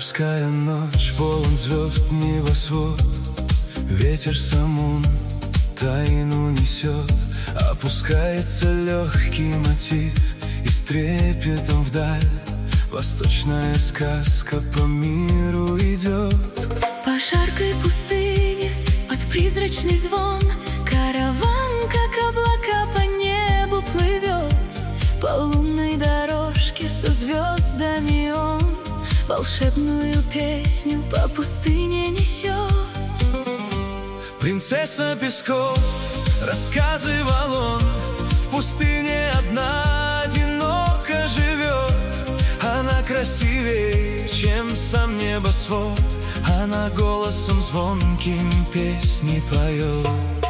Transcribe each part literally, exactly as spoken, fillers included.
Арабская ночь, полон звезд небосвод. Ветер самун тайну несет. Опускается легкий мотив, и с трепетом вдаль восточная сказка по миру идет. По жаркой пустыне, под призрачный звон, караван, как облака, по небу плывет. По лунной дорожке со звездами он волшебную песню по пустыне несет. Принцесса песков рассказывал он, в пустыне одна одиноко живет. Она красивее, чем сам небосвод, она голосом звонким песни поет.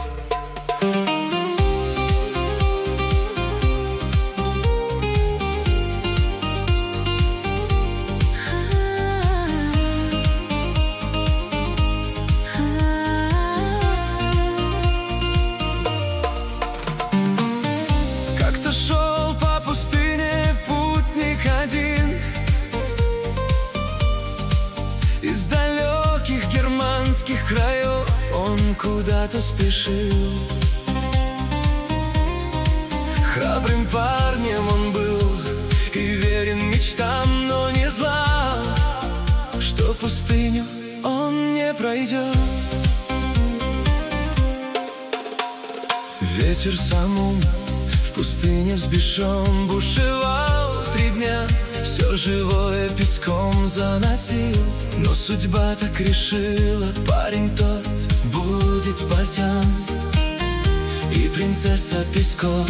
Из далеких германских краев он куда-то спешил. Храбрым парнем он был и верен мечтам, но не знал, что пустыню он не пройдет. Ветер самум в пустыне взбешен бушевал три дня. Все живое песком заносил, но судьба так решила, парень тот будет спасен. И принцесса песков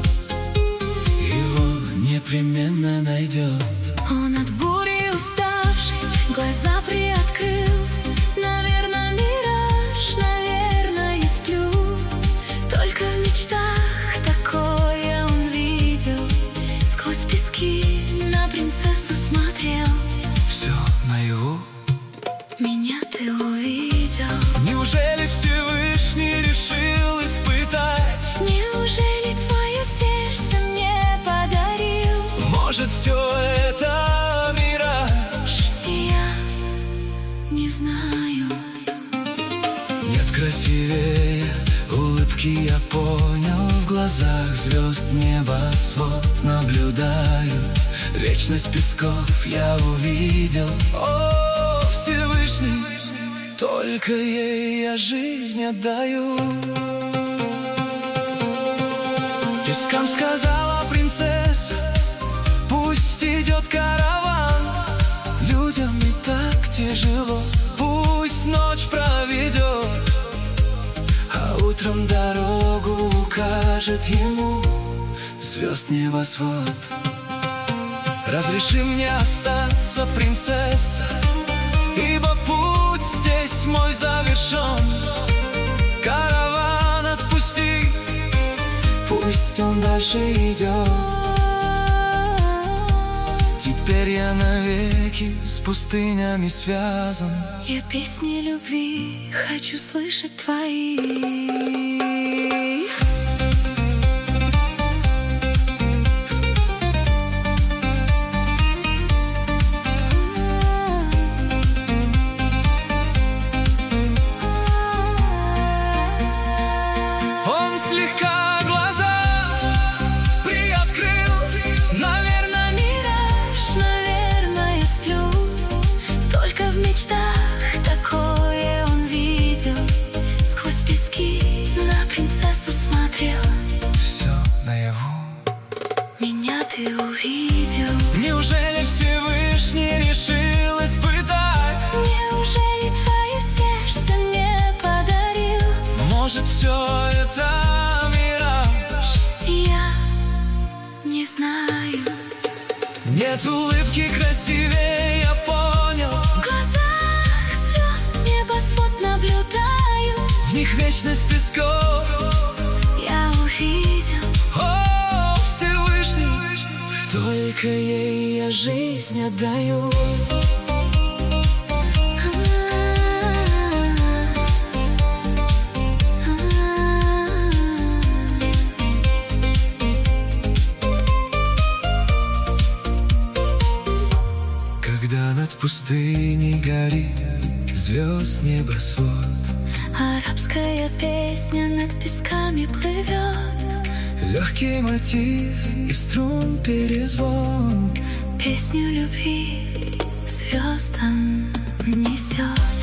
его непременно найдет. Он от бури уставший глаза приоткрыл. Наверное, мираж, наверное, я сплю. Только в мечтах такое он видел. Сквозь пески на принцессу смотрел. Все наяву меня ты увидел. Неужели Всевышний решил испытать? Неужели твое сердце мне подарил? Может, все это мираж? Я не знаю. Нет красивее улыбки, я понял. В глазах звезд небосвод наблюдаю. Вечность песков я увидел. О, Всевышний, только ей я жизнь отдаю. Пескам сказала принцесса: пусть идет караван. Людям и так тяжело, пусть ночь проведет, а утром дорогу укажет ему звезд небосвод. Разреши мне остаться, принцесса, ибо путь здесь мой завершен. Караван отпусти, пусть он дальше идет. Теперь я навеки с пустынями связан. Я песни любви хочу слышать твои. Слегка глаза приоткрыл. Наверное, мираж, наверное, я сплю. Только в мечтах такое он видел. Сквозь пески на принцессу смотрел. Все наяву меня ты увидел. Неужели Всевышний решил испытать? Неужели твое сердце мне подарил? Может, все это нет улыбки красивее, я понял. В глазах звезд небосвод наблюдаю. В них вечность песков я увидел. О, Всевышний, только ей я жизнь отдаю. Когда над пустыне горит звезд небосвод. Арабская песня над песками плывет. Легкий мотив и струн перезвон Песню любви звездам несет.